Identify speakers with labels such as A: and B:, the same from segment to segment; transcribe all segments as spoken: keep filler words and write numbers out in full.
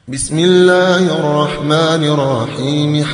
A: بسم الله الرحمن الرحيم.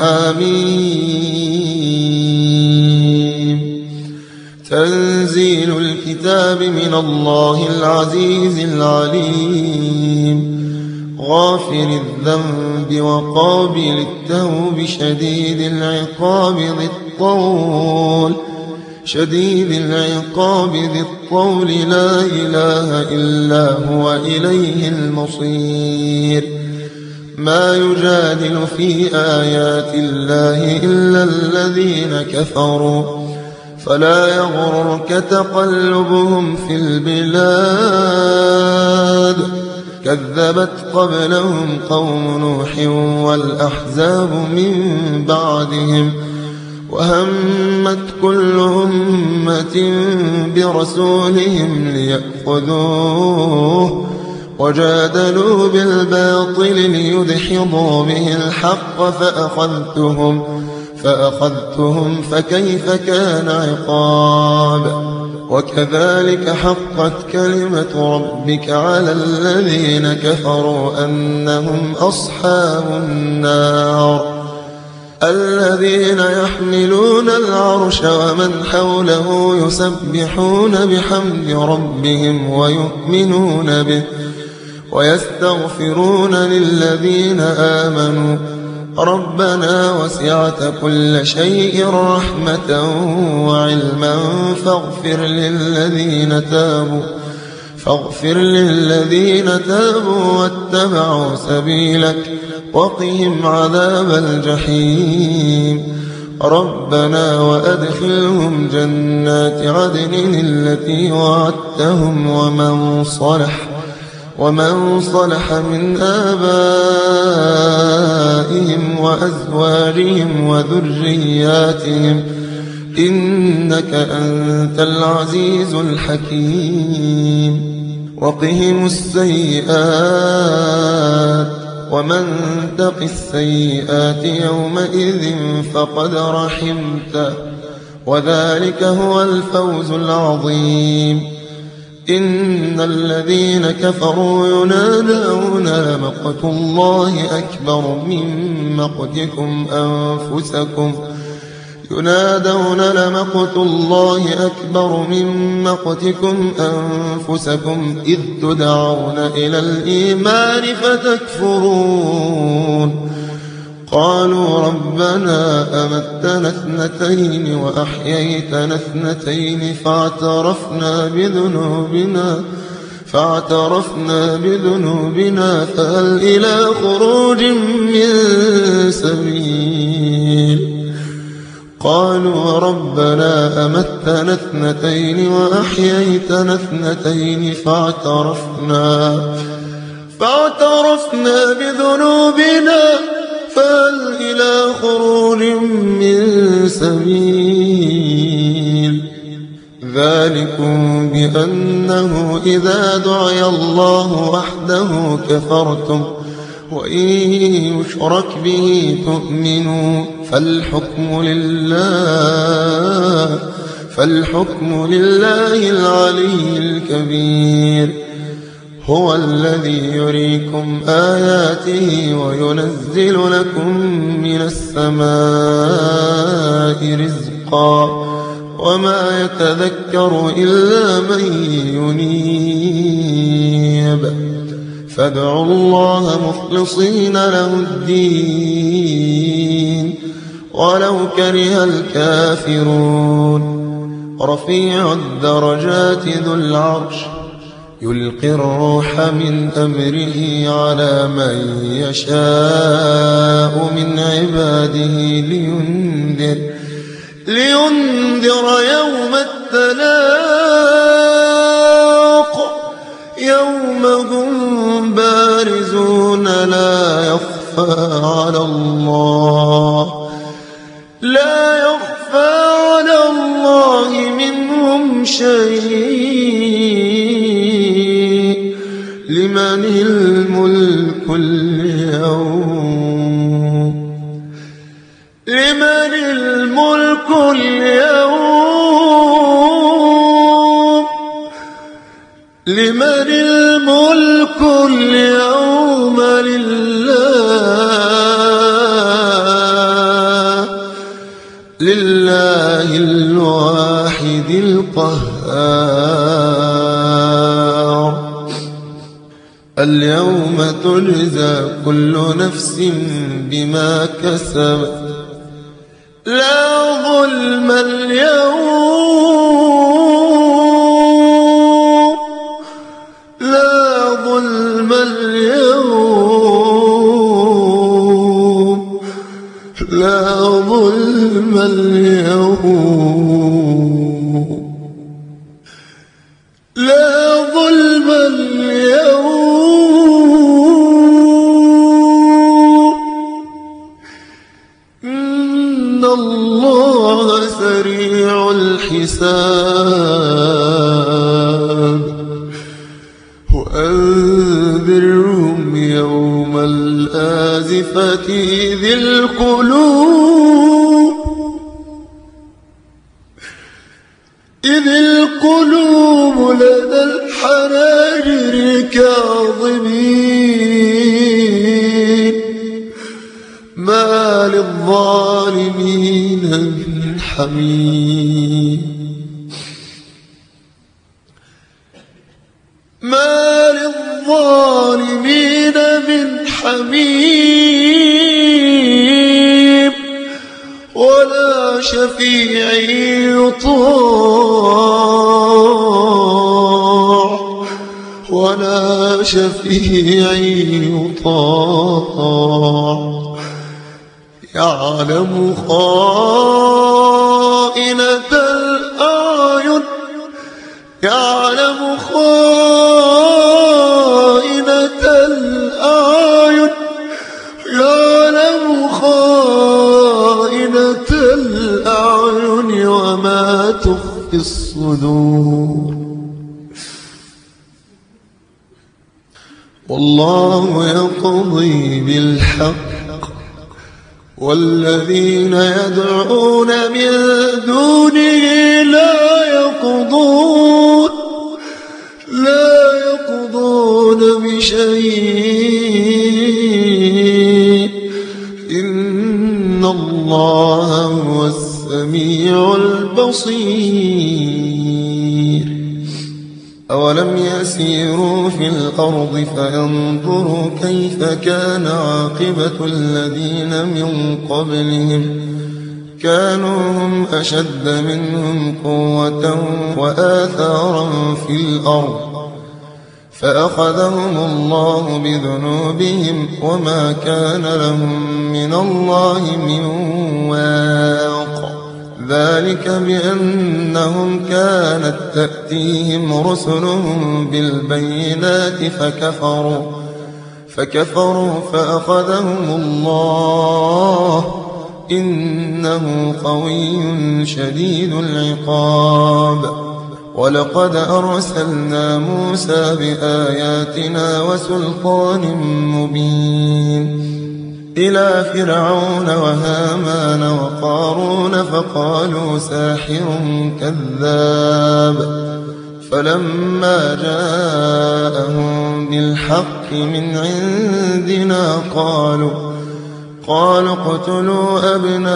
A: حميم. تنزيل الكتاب من الله العزيز العليم، غافر الذنب وقابل التوب، شديد العقاب ذي الطول شديد العقاب ذي الطول لا إله إلا هو إليه المصير. ما يجادل في آيات الله إلا الذين كفروا، فلا يغرك تقلبهم في البلاد. كذبت قبلهم قوم نوح والأحزاب من بعدهم، وهمت كل أمة برسولهم ليأخذوه، وجادلوا بالباطل ليدحضوا به الحق فأخذتهم فأخذتهم فكيف كان عقاب. وكذلك حقت كلمة ربك على الذين كفروا أنهم أصحاب النار، الذين يحملون العرش ومن حوله يسبحون بحمد ربهم ويؤمنون به ويستغفرون للذين آمنوا ربنا وسعت كل شيء رحمة وعلما فاغفر للذين تابوا فاغفر للذين تابوا واتبعوا سبيلك وقهم عذاب الجحيم. ربنا وأدخلهم جنات عدن التي وعدتهم ومن صلح ومن صلح من آبائهم وأزواجهم وذرياتهم إنك أنت العزيز الحكيم. وقهم السيئات ومن تق السيئات يومئذ فقد رحمته، وذلك هو الفوز العظيم. إن الذين كفروا ينادون لمقت الله أكبر من مقتكم أنفسكم ينادون لمقت الله أكبر من مقتكم أنفسكم إذ تدعون إلى الإيمان فتكفرون. قالوا ربنا أمتنا اثنتين وأحييتنا اثنتين فاعترفنا بذنوبنا فاعترفنا بذنوبنا فهل إلى خروج من سبيل. قالوا ربنا أمتنا اثنتين وأحييتنا اثنتين فاعترفنا فاعترفنا بذنوبنا فهل إلى خروج من سبيل. ذلكم بأنه إذا دعي الله وحده كفرتم وإن يشرك به تؤمنوا فالحكم لله فالحكم لله العلي الكبير. هو الذي يريكم آياته وينزل لكم من السماء رزقا وما يتذكر إلا من ينيب. فادعوا الله مخلصين له الدين ولو كره الكافرون. رفيع الدرجات ذو العرش يلقي الروح من أمره على من يشاء من عباده لينذر لينذر يوم التلاق يوم هم بارزون لا يخفى على الله لا يخفى على الله منهم شيء. لمن الملك اليوم لمن الملك اليوم لمن الملك اليوم لله القهار اليوم تجزى كل نفس بما كسبت لا ظلم اليوم لا ظلم اليوم لا ظلم اليوم لا ظلم اليوم إن الله سريع الحساب وأنذرهم يوم الآزفة إذ القلوب إذ القلوب لدى الحناجر كاظمين ما للظالمين من حميم ما للظالمين من حميم ولا شفيع يطاع ولا شفيع يطاع يعلم خائنة الأعين يعلم خائنة الأعين يعلم خائنة الأعين وما تخفي الصدور والله يقضي بالحق والذين يدعون من دونه لا يقضون لا يقضون بشيء إن الله هو السميع البصير أولم يسيروا في الأرض فينظروا كيف كان عاقبة الذين من قبلهم كانوا هم أشد منهم قوة وآثارا في الأرض فأخذهم الله بذنوبهم وما كان لهم من الله من واق ذلك بأنهم كانت تأتيهم رسلهم بالبينات فكفروا فكفروا فأخذهم الله إنه قوي شديد العقاب ولقد أرسلنا موسى بآياتنا وسلطان مبين إلى فرعون وهامان وقارون فقالوا ساحر كذاب فلما جاءهم بالحق من عندنا قالوا قالوا اقتلوا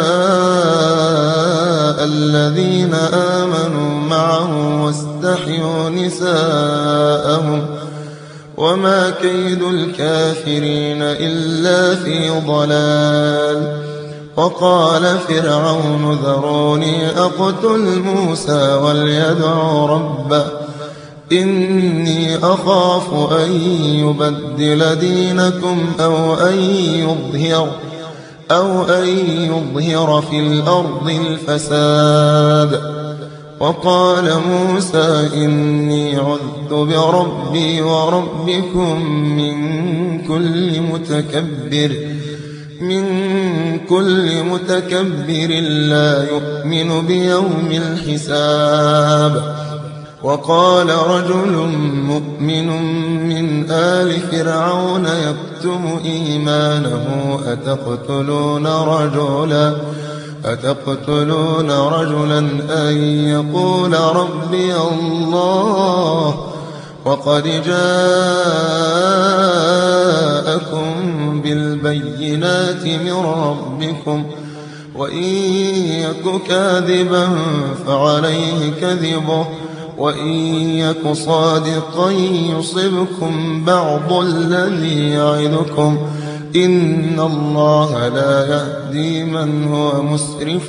A: أبناء الذين آمنوا معه واستحيوا نساءهم وما كيد الكافرين إلا في ضلال وقال فرعون ذروني أقتل موسى وليدع ربه إني أخاف أن يبدل دينكم أو أن يظهر أو أن يظهر في الأرض الفساد وقال موسى إني عذت بربي وربكم من كل متكبر من كل متكبر لا يؤمن بيوم الحساب وقال رجل مؤمن من آل فرعون يكتم إيمانه أتقتلون رجلا أتقتلون رجلا أن يقول ربي الله وقد جاءكم بالبينات من ربكم وإن يك كاذبا فعليه كذبه وإن يك صادقا يصبكم بعض الذي يعدكم إن الله لا يهدي من هو مسرف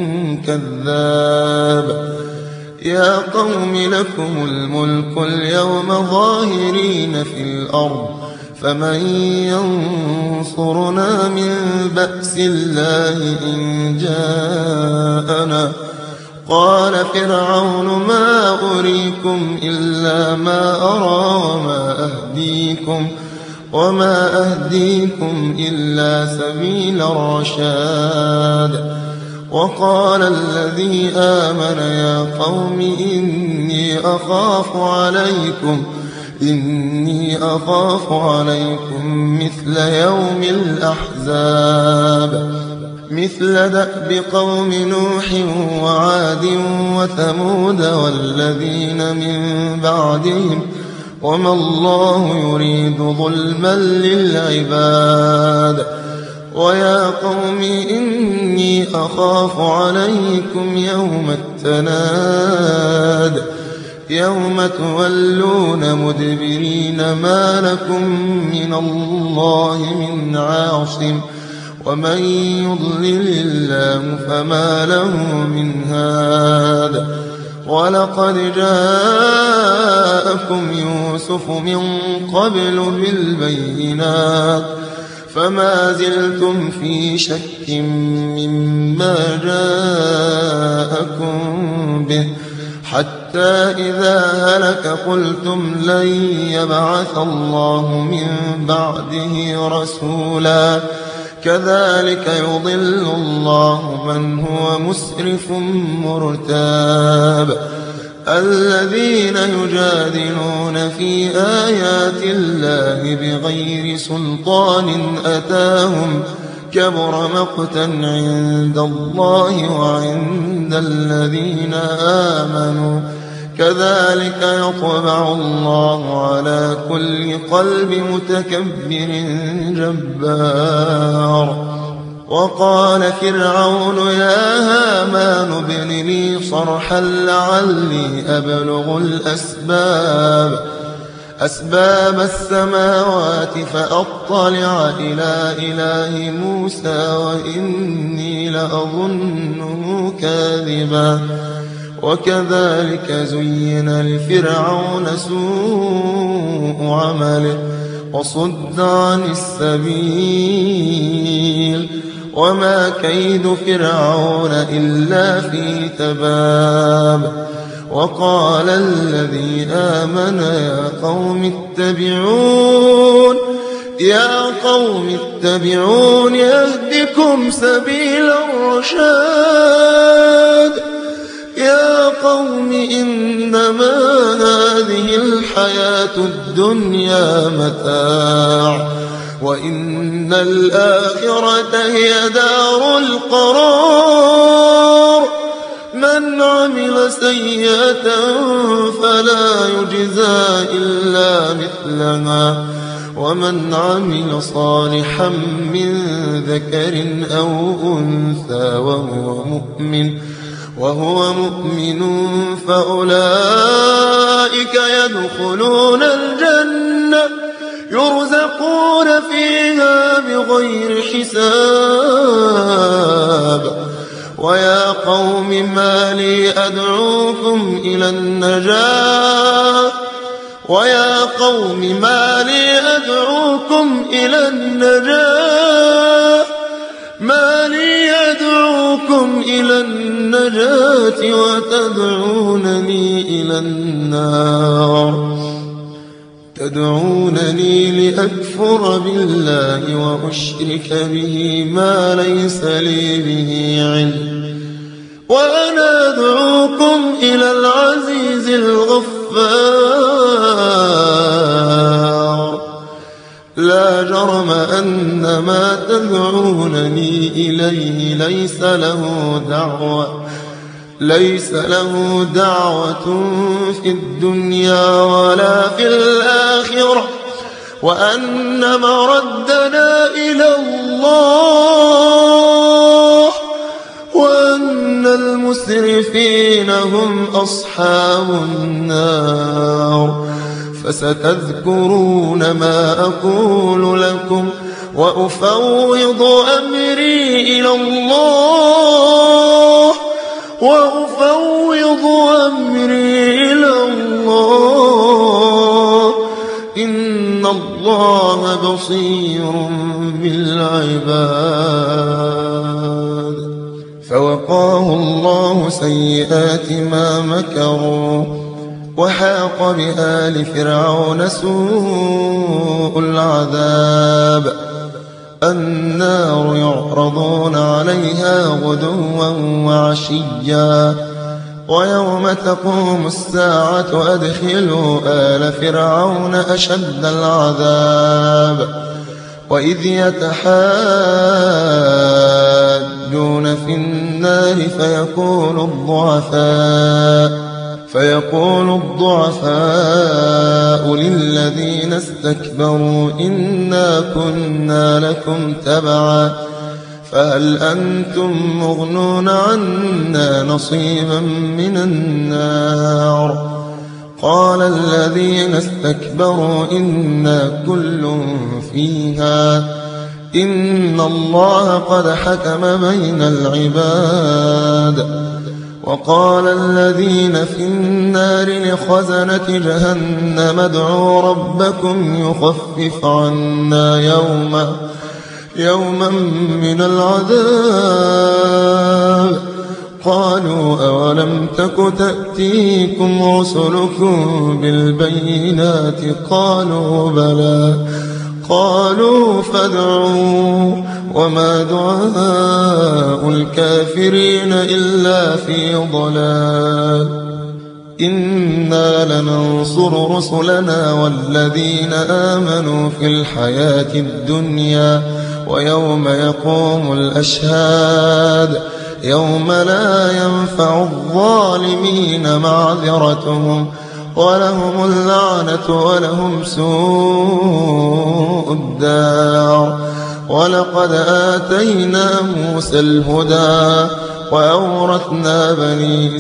A: كذاب. يا قوم لكم الملك اليوم ظاهرين في الأرض فمن ينصرنا من بأس الله إن جاءنا. قال فرعون ما أريكم إلا ما أرى وما أهديكم وما أهديكم إلا سبيل الرشاد. وقال الذي آمن يا قوم إني أخاف عليكم إني أخاف عليكم مثل يوم الأحزاب مثل دأب قوم نوح وعاد وثمود والذين من بعدهم وما الله يريد ظلما للعباد. ويا قوم إني أخاف عليكم يوم التناد يوم تولون مدبرين ما لكم من الله من عاصم ومن يضلل الله فما له من هاد. ولقد جاءكم يوسف من قبل بالبينات فما زلتم في شك مما جاءكم به حتى إذا هلك قلتم لن يبعث الله من بعده رسولا كذلك يضل الله من هو مسرف مرتاب. الذين يجادلون في آيات الله بغير سلطان أتاهم كبر مقتا عند الله وعند الذين آمنوا كذلك يطبع الله على كل قلب متكبر جبار. وقال فرعون يا هامان ابن لي صرحا لعلي أبلغ الأسباب أسباب السماوات فأطلع إلى إله موسى وإني لأظنه كاذبا. وكذلك زين لفرعون سوء عمله وصد عن السبيل وما كيد فرعون إلا في تباب. وقال الذي آمن يا قوم اتبعون يا قوم اتبعون يهدكم سبيل الرشاد. يا قوم إنما هذه الحياة الدنيا متاع وإن الآخرة هي دار القرار. من عمل سيئة فلا يجزى إلا مثلها ومن عمل صالحا من ذكر أو أنثى وهو مؤمن وهو مؤمن فأولئك يدخلون الجنة يرزقون فيها بغير حساب. ويا قوم ما لي أدعوكم إلى النجاة ويا قوم ما لي أدعوكم إلى النجاة ما لي أدعوكم إلى النجاة وتدعونني إلى النار تدعونني لأكفر بالله وأشرك به ما ليس لي به علم وأنا أدعوكم إلى العزيز الغفار. لا جرم أن ما تدعونني إليه ليس له دعوة ليس له دعوة في الدنيا ولا في الآخرة وأن مردنا إلى الله المسرفين هم أصحاب النار فستذكرون ما أقول لكم وأفوض أمري إلى الله وأفوض أمري إلى الله إن الله بصير بالعباد. فوقاه الله سيئات ما مكروا وحاق بآل فرعون سوء العذاب. النار يعرضون عليها غدوا وعشيا ويوم تقوم الساعة أدخلوا آل فرعون أشد العذاب. وإذ يتحاجون في النار فيقول الضعفاء فيقول الضعفاء للذين استكبروا إنا كنا لكم تبعا فهل أنتم مغنون عنا نصيبا من النار. قال الذين استكبروا إنا كل فيها إن الله قد حكم بين العباد. وقال الذين في النار لخزنة جهنم ادعوا ربكم يخفف عنا يوما يوما من العذاب. قالوا أولم تك تأتيكم رسلكم بالبينات قالوا بلى قالوا فادعوا وما دعاء الكافرين إلا في ضلال. إنا لننصر رسلنا والذين آمنوا في الحياة الدنيا ويوم يقوم الأشهاد يوم لا ينفع الظالمين معذرتهم ولهم اللعنة ولهم سوء الدار. ولقد آتينا موسى الهدى وأورثنا بني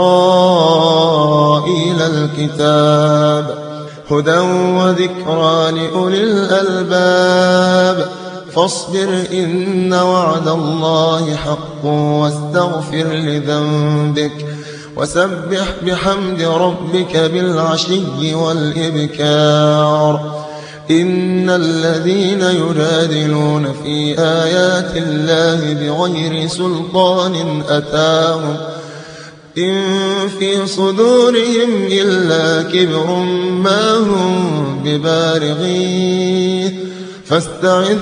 A: إسرائيل الكتاب هدى وذكرى لأولي الألباب. فاصبر إن وعد الله حق واستغفر لذنبك وسبح بحمد ربك بالعشي والإبكار. إن الذين يجادلون في آيات الله بغير سلطان أتاهم إن في صدورهم إلا كبر ما هم ببالغيه فاستعذ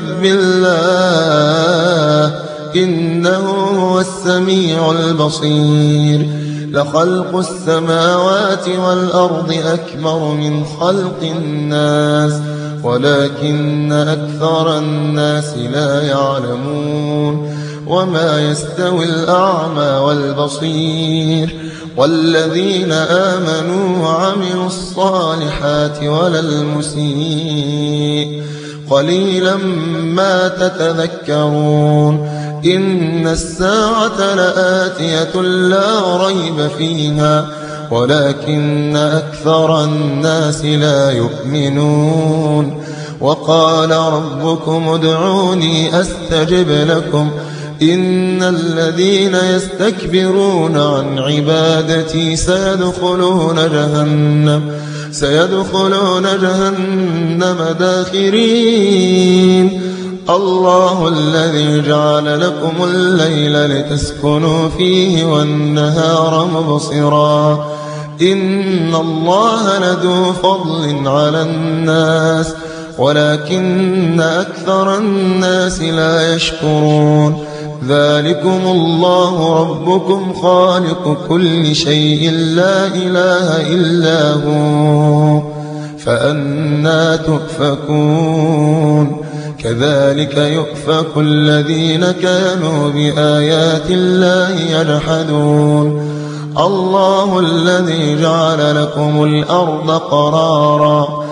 A: بالله إنه هو السميع البصير. لخلق السماوات والأرض أكبر من خلق الناس ولكن أكثر الناس لا يعلمون. وما يستوي الأعمى والبصير والذين آمنوا وعملوا الصالحات ولا المسيء قليلا ما تتذكرون. إن الساعة لآتية لا ريب فيها ولكن أكثر الناس لا يؤمنون. وقال ربكم ادعوني أستجب لكم إن الذين يستكبرون عن عبادتي سيدخلون جهنم سيدخلون جهنم داخرين. الله الذي جعل لكم الليل لتسكنوا فيه والنهار مبصرا إن الله لذو فضل على الناس ولكن أكثر الناس لا يشكرون. ذلكم الله ربكم خالق كل شيء لا إله إلا هو فأنى تؤفكون. كذلك يؤفك الذين كانوا بآيات الله يجحدون. الله الذي جعل لكم الأرض قرارا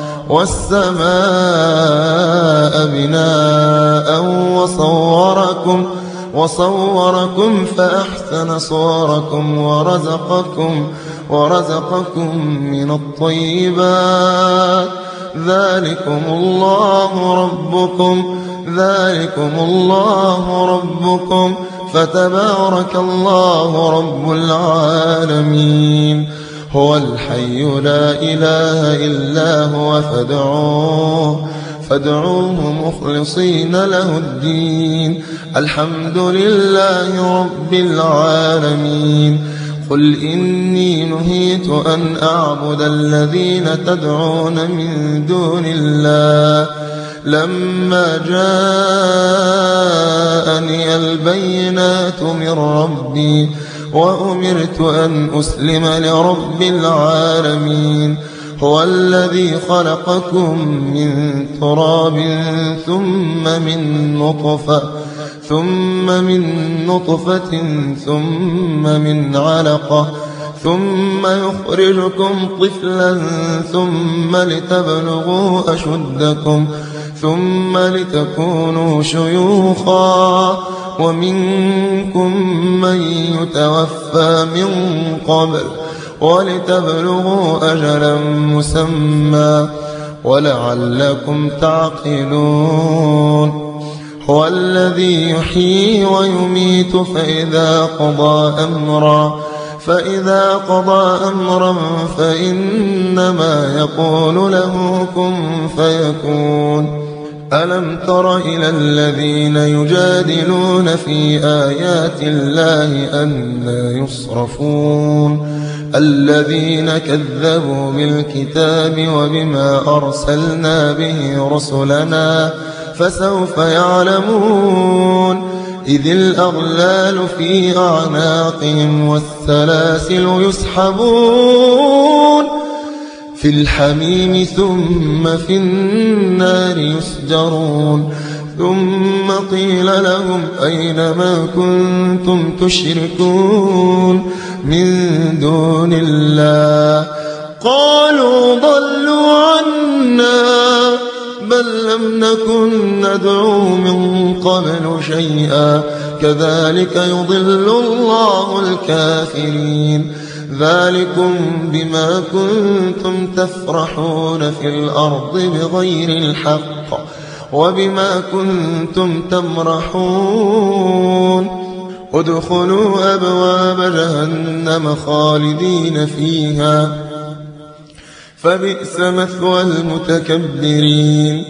A: والسماء بناء وصوركم وصوركم فأحسن صوركم ورزقكم, ورزقكم من الطيبات. ذلكم الله ربكم ذلكم الله ربكم فتبارك الله رب العالمين. هو الحي لا إله إلا هو فادعوه فادعوه مخلصين له الدين. الحمد لله رب العالمين. قل إني نهيت أن أعبد الذين تدعون من دون الله لما جاءني البينات من ربي وأمرت أن أسلم لرب العالمين. هو الذي خلقكم من تراب ثم من نطفة ثم من نطفة ثم من علقة ثم يخرجكم طفلا ثم لتبلغوا أشدكم ثم لتكونوا شيوخا ومنكم من يتوفى من قبل ولتبلغوا أجلا مسمى ولعلكم تعقلون. هو الذي يحيي ويميت فإذا قضى أمرا فإذا قضى أمرا فإنما يقول له كن فيكون. ألم تر إلى الذين يجادلون في آيات الله أنى يصرفون الذين كذبوا بالكتاب وبما أرسلنا به رسلنا فسوف يعلمون. إذ الأغلال في أعناقهم والسلاسل يسحبون في الحميم ثم في النار يسجرون. ثم قيل لهم أين ما كنتم تشركون من دون الله قالوا ضلوا عنا بل لم نكن ندعو من قبل شيئا كذلك يضل الله الكافرين. ذلكم بما كنتم تفرحون في الأرض بغير الحق وبما كنتم تمرحون. ادخلوا أبواب جهنم خالدين فيها فبئس مثوى المتكبرين.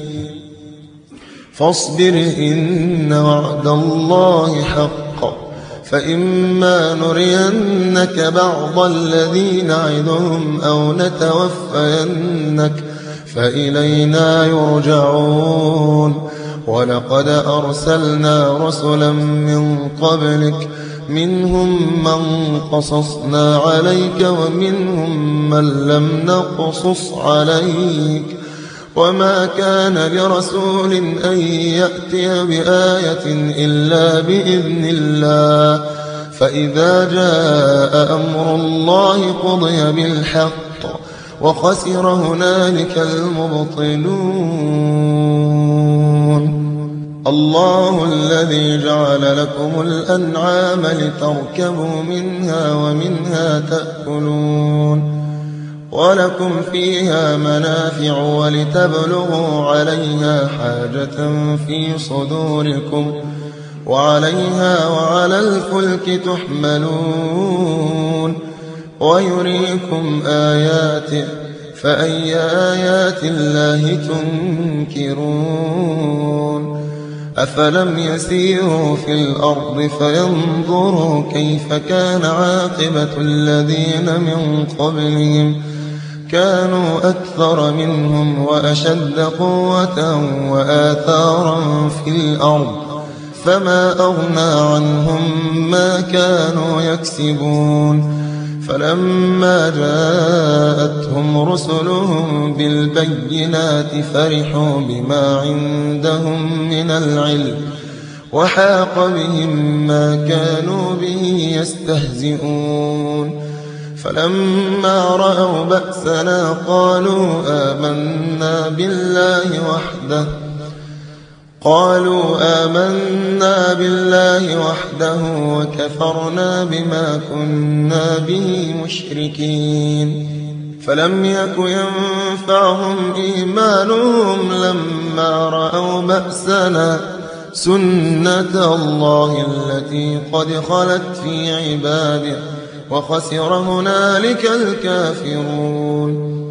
A: فاصبر إن وعد الله حق فإما نرينك بعض الذي نعدهم أو نتوفينك فإلينا يرجعون. ولقد أرسلنا رسلا من قبلك منهم من قصصنا عليك ومنهم من لم نقصص عليك وما كان لرسول أن يأتي بآية إلا بإذن الله فإذا جاء أمر الله قضي بالحق وخسر هنالك المبطلون. الله الذي جعل لكم الأنعام لتركبوا منها ومنها تأكلون ولكم فيها منافع ولتبلغوا عليها حاجة في صدوركم وعليها وعلى الفلك تحملون ويريكم آياته فأي آيات الله تنكرون. أفلم يسيروا في الأرض فينظروا كيف كان عاقبة الذين من قبلهم كانوا أكثر منهم وأشد قوة وآثارا في الأرض فما أغنى عنهم ما كانوا يكسبون. فلما جاءتهم رسلهم بالبينات فرحوا بما عندهم من العلم وحاق بهم ما كانوا به يستهزئون. فلما رأوا بأسنا قالوا آمنا بالله وحده قالوا آمنا بالله وحده وكفرنا بما كنا به مشركين فلم يك ينفعهم إيمانهم لما رأوا بأسنا سنة الله التي قد خلت في عباده وخسر هنالك الكافرون